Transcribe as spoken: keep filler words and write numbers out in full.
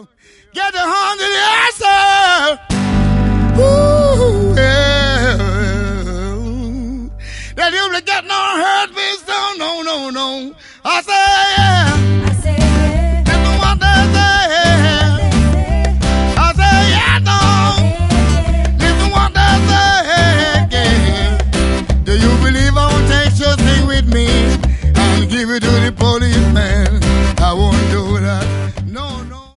Get the hungry, yes, sir. Ooh, yeah. That you get no hurt me, so no, no, no. I say,